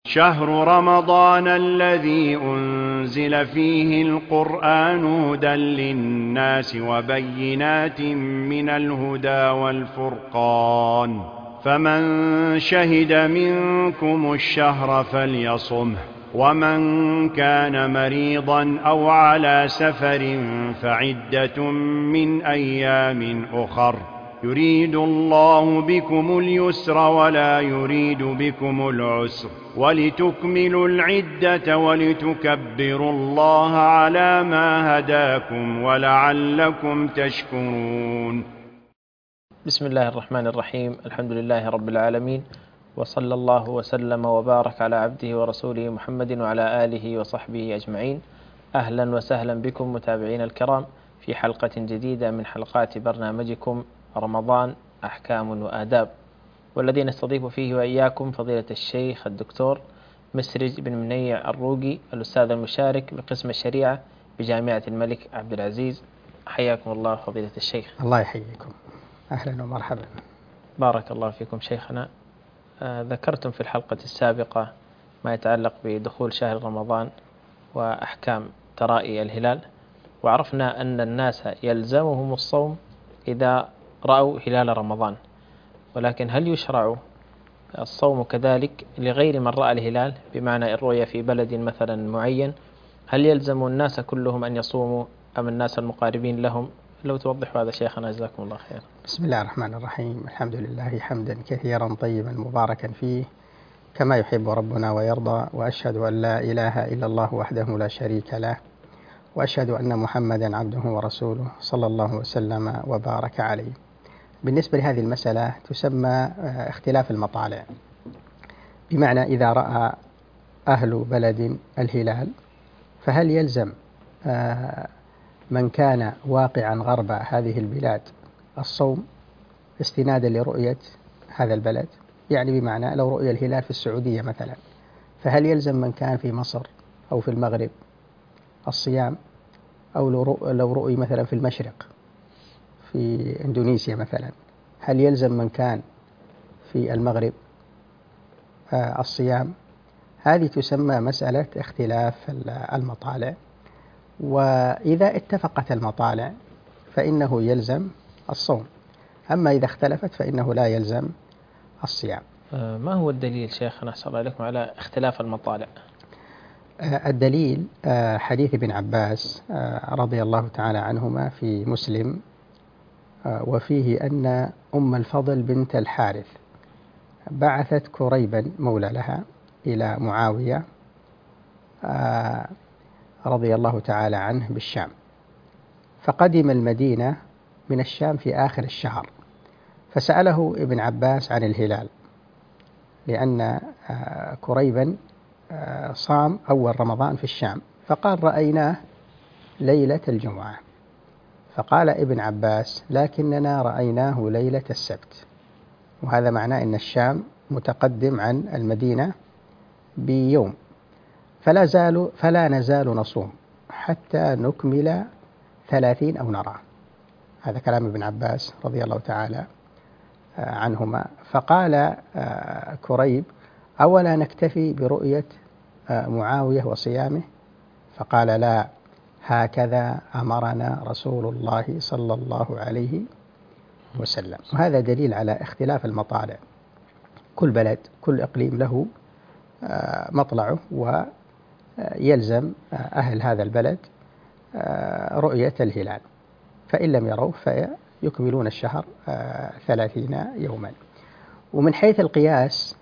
شهر رمضان الذي أنزل فيه القرآن هدى للناس وبينات من الهدى والفرقان، فمن شهد منكم الشهر فليصمه، ومن كان مريضا أو على سفر فعدة من أيام أخر، يريد الله بكم اليسر ولا يريد بكم العسر، ولتكملوا العدة ولتكبروا الله على ما هداكم ولعلكم تشكرون. بسم الله الرحمن الرحيم. الحمد لله رب العالمين، وصلى الله وسلم وبارك على عبده ورسوله محمد وعلى آله وصحبه أجمعين. أهلا وسهلا بكم متابعين الكرام في حلقة جديدة من حلقات برنامجكم رمضان أحكام وآداب، والذي نستضيف فيه وإياكم فضيلة الشيخ الدكتور مسرج بن منيع الروقي، الأستاذ المشارك بقسم الشريعة بجامعة الملك عبد العزيز. حياكم الله فضيلة الشيخ. الله يحييكم، أهلا ومرحبا. بارك الله فيكم شيخنا. ذكرتم في الحلقة السابقة ما يتعلق بدخول شهر رمضان وأحكام ترائي الهلال، وعرفنا أن الناس يلزمهم الصوم إذا رأوا هلال رمضان، ولكن هل يشرع الصوم كذلك لغير من رأى الهلال؟ بمعنى الرؤية في بلد مثلا معين، هل يلزم الناس كلهم أن يصوموا أم الناس المقاربين لهم؟ لو توضح هذا شيخنا جزاكم الله خير. بسم الله الرحمن الرحيم. الحمد لله حمدا كثيرا طيبا مباركا فيه كما يحب ربنا ويرضى، وأشهد أن لا إله إلا الله وحده لا شريك له، وأشهد أن محمدا عبده ورسوله صلى الله وسلم وبارك عليه. بالنسبة لهذه المسألة تسمى اختلاف المطالع، بمعنى إذا رأى أهل بلد الهلال فهل يلزم من كان واقعا غرب هذه البلاد الصوم استنادا لرؤية هذا البلد؟ يعني بمعنى لو رؤي الهلال في السعودية مثلا، فهل يلزم من كان في مصر أو في المغرب الصيام؟ أو لو رؤي مثلا في المشرق في إندونيسيا مثلا، هل يلزم من كان في المغرب الصيام؟ هذه تسمى مسألة اختلاف المطالع، وإذا اتفقت المطالع فإنه يلزم الصوم، أما إذا اختلفت فإنه لا يلزم الصيام. ما هو الدليل شيخنا أحسن الله عليكم على اختلاف المطالع؟ الدليل حديث ابن عباس رضي الله تعالى عنهما في مسلم، وفيه أن أم الفضل بنت الحارث بعثت كريبا مولى لها إلى معاوية رضي الله تعالى عنه بالشام، فقدم المدينة من الشام في آخر الشهر، فسأله ابن عباس عن الهلال، لأن كريبا صام أول رمضان في الشام، فقال رأيناه ليلة الجمعة، فقال ابن عباس لكننا رأيناه ليلة السبت، وهذا معناه أن الشام متقدم عن المدينة بيوم، فلا نزال نصوم حتى نكمل 30 أو نرى. هذا كلام ابن عباس رضي الله تعالى عنهما. فقال كريب أولا نكتفي برؤية معاوية وصيامه؟ فقال لا، هكذا أمرنا رسول الله صلى الله عليه وسلم. وهذا دليل على اختلاف المطالع، كل بلد كل إقليم له مطلعه، ويلزم أهل هذا البلد رؤية الهلال، فإن لم يروا فيكملون الشهر 30 يوما. ومن حيث القياس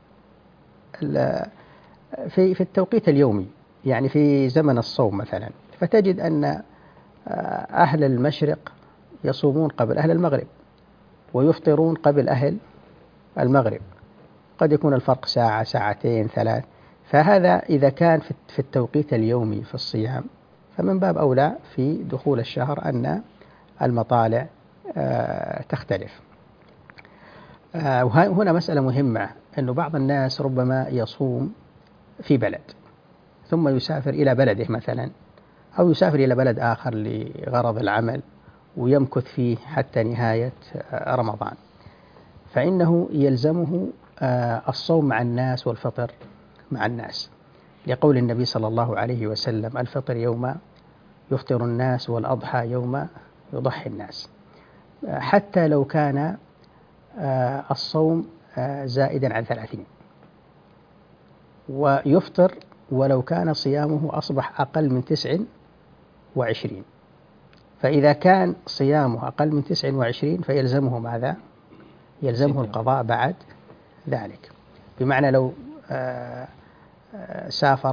في التوقيت اليومي، يعني في زمن الصوم مثلا، فتجد أن أهل المشرق يصومون قبل أهل المغرب ويفطرون قبل أهل المغرب، قد يكون الفرق ساعة ساعتين ثلاث، فهذا إذا كان في التوقيت اليومي في الصيام، فمن باب أولى في دخول الشهر أن المطالع تختلف. وهنا مسألة مهمة، أن بعض الناس ربما يصوم في بلد ثم يسافر إلى بلده مثلا، أو يسافر إلى بلد آخر لغرض العمل ويمكث فيه حتى نهاية رمضان، فإنه يلزمه الصوم مع الناس والفطر مع الناس، لقول النبي صلى الله عليه وسلم: الفطر يوم يفطر الناس، والأضحى يوم يضحي الناس. حتى لو كان الصوم زائدا عن 30، ويفطر ولو كان صيامه أصبح أقل من 29. فإذا كان صيامه أقل من 29 فيلزمه ماذا؟ يلزمه القضاء بعد ذلك. بمعنى لو سافر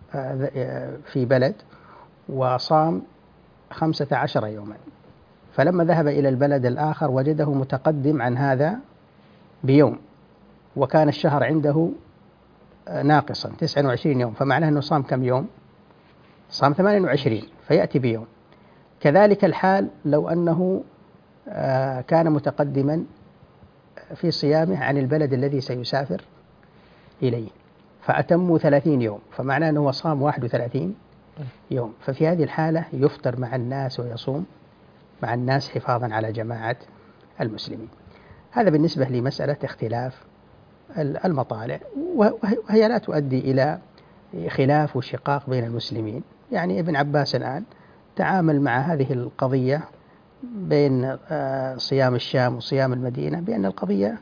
في بلد وصام 15 يوما، فلما ذهب إلى البلد الآخر وجده متقدم عن هذا بيوم، وكان الشهر عنده ناقصا 29 يوم، فمعناه أنه صام كم يوم؟ صام 28، فيأتي بيوم. كذلك الحال لو أنه كان متقدما في صيامه عن البلد الذي سيسافر إليه، فأتموا 30 يوم، فمعناه أنه صام 31 يوم. ففي هذه الحالة يفطر مع الناس ويصوم مع الناس حفاظا على جماعة المسلمين. هذا بالنسبة لمسألة اختلاف المطالع، وهي لا تؤدي إلى خلاف وشقاق بين المسلمين. يعني ابن عباس الآن تعامل مع هذه القضية بين صيام الشام وصيام المدينة بأن القضية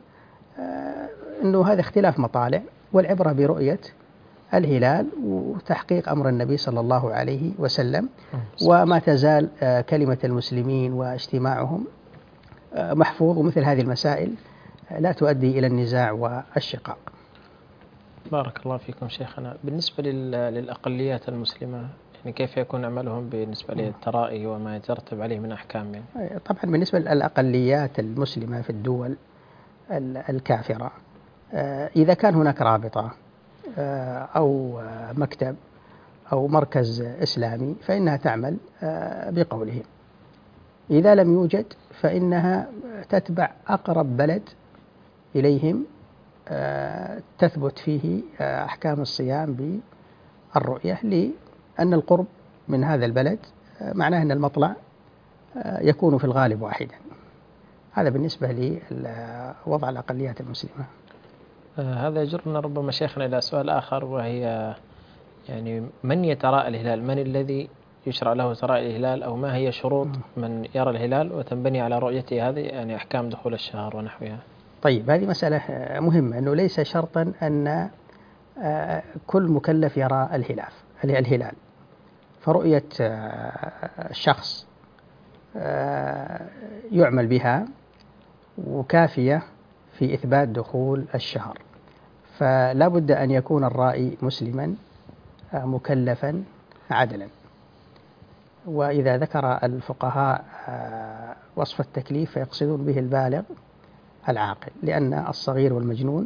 أنه هذا اختلاف مطالع، والعبرة برؤية الهلال وتحقيق أمر النبي صلى الله عليه وسلم، وما تزال كلمة المسلمين واجتماعهم محفوظ. ومثل هذه المسائل لا تؤدي إلى النزاع والشقاق. بارك الله فيكم شيخنا. بالنسبة للأقليات المسلمة، يعني كيف يكون عملهم بالنسبة للترائي وما يترتب عليه من أحكام؟ يعني طبعا بالنسبة للأقليات المسلمة في الدول الكافرة، إذا كان هناك رابطة أو مكتب أو مركز إسلامي فإنها تعمل بقولهم. إذا لم يوجد فإنها تتبع أقرب بلد إليهم تثبت فيه أحكام الصيام بالرؤية، لأن القرب من هذا البلد معناه أن المطلع يكون في الغالب واحدا. هذا بالنسبة لوضع الأقليات المسلمة. هذا يجرنا ربما شيخنا إلى سؤال آخر، وهي يعني من يتراءى الهلال؟ من الذي يشرع له تراءي الهلال؟ أو ما هي شروط من يرى الهلال وتنبني على رؤيته هذه يعني أحكام دخول الشهر ونحوها؟ طيب، هذه مسألة مهمة، أنه ليس شرطا أن كل مكلف يرى الهلال. فرؤية الشخص يعمل بها وكافية في إثبات دخول الشهر. فلا بد أن يكون الرائي مسلما مكلفا عدلا. وإذا ذكر الفقهاء وصف التكليف فيقصدون به البالغ العاقل، لأن الصغير والمجنون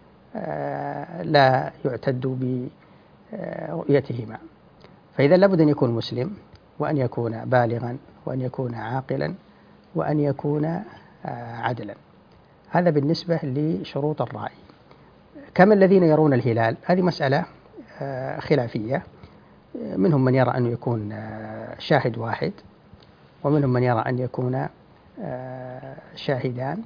لا يعتد برؤيتهما. فإذا لابد أن يكون مسلم، وأن يكون بالغا، وأن يكون عاقلا، وأن يكون عدلا. هذا بالنسبة لشروط الرأي. كما الذين يرون الهلال، هذه مسألة خلافية. منهم من يرى أن يكون شاهد واحد، ومنهم من يرى أن يكون شاهدان.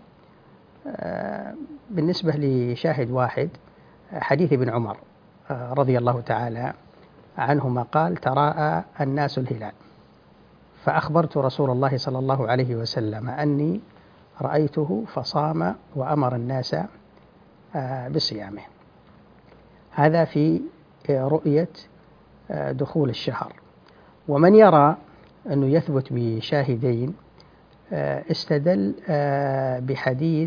بالنسبة لشاهد واحد، حديث ابن عمر رضي الله تعالى عنهما قال: تراءى الناس الهلال فأخبرت رسول الله صلى الله عليه وسلم أني رأيته فصام وأمر الناس بصيامه. هذا في رؤية دخول الشهر. ومن يرى أنه يثبت بشاهدين استدل بحديث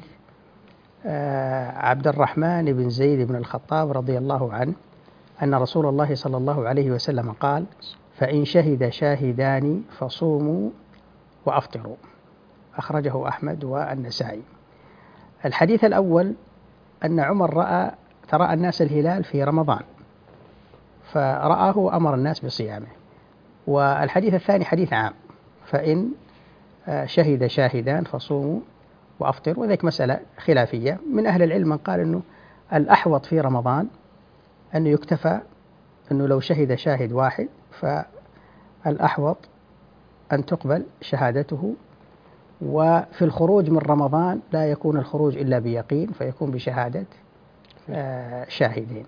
عبد الرحمن بن زيد بن الخطاب رضي الله عنه أن رسول الله صلى الله عليه وسلم قال: فإن شهد شاهدان فصوموا وأفطروا. أخرجه أحمد والنسائي. الحديث الأول أن عمر تراءى الناس الهلال في رمضان فرآه وأمر الناس بصيامه. والحديث الثاني حديث عام: فإن شهد شاهدان فصوموا وأفطروا. وذلك مسألة خلافية. من أهل العلم من قال أنه الأحوط في رمضان أنه يكتفى، أنه لو شهد شاهد واحد فالأحوط أن تقبل شهادته. وفي الخروج من رمضان لا يكون الخروج إلا بيقين، فيكون بشهادة شاهدين.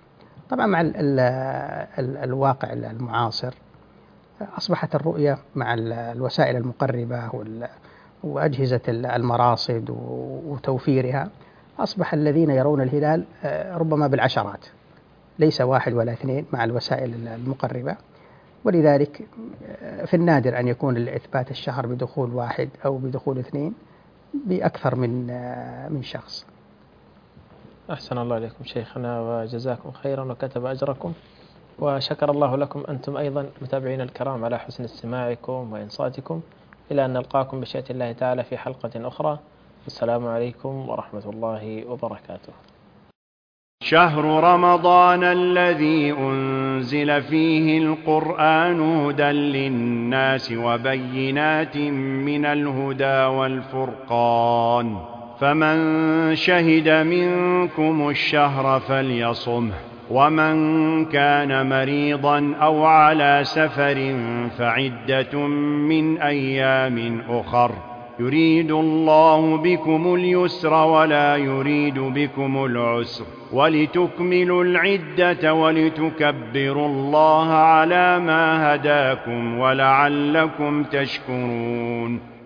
طبعا مع الواقع المعاصر أصبحت الرؤية مع الوسائل المقربة وأجهزة المراصد وتوفيرها، أصبح الذين يرون الهلال ربما بالعشرات، ليس واحد ولا اثنين مع الوسائل المقربة. ولذلك في النادر أن يكون إثبات الشهر بدخول واحد أو بدخول اثنين بأكثر من شخص. أحسن الله إليكم شيخنا وجزاكم خيرا وكتب أجركم، وشكر الله لكم أنتم أيضا متابعين الكرام على حسن استماعكم وإنصاتكم، إلى أن نلقاكم بشيء الله تعالى في حلقة أخرى. السلام عليكم ورحمة الله وبركاته. شهر رمضان الذي أنزل فيه القرآن هدى للناس وبينات من الهدى والفرقان، فمن شهد منكم الشهر فليصمه، ومن كان مريضا أو على سفر فعدة من أيام أخر، يريد الله بكم اليسر ولا يريد بكم العسر، ولتكملوا العدة ولتكبروا الله على ما هداكم ولعلكم تشكرون.